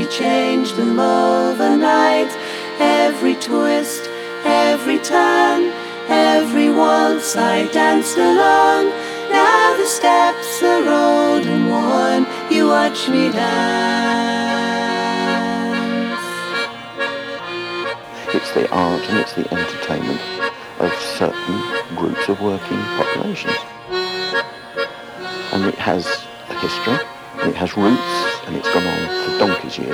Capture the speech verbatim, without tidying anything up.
you changed them overnight. Every twist, every turn, every waltz I danced along. Now the steps are old and worn, you watch me dance. It's the art and it's the entertainment of certain groups of working populations. And it has a history, and it has roots, and it's gone on for donkey's years.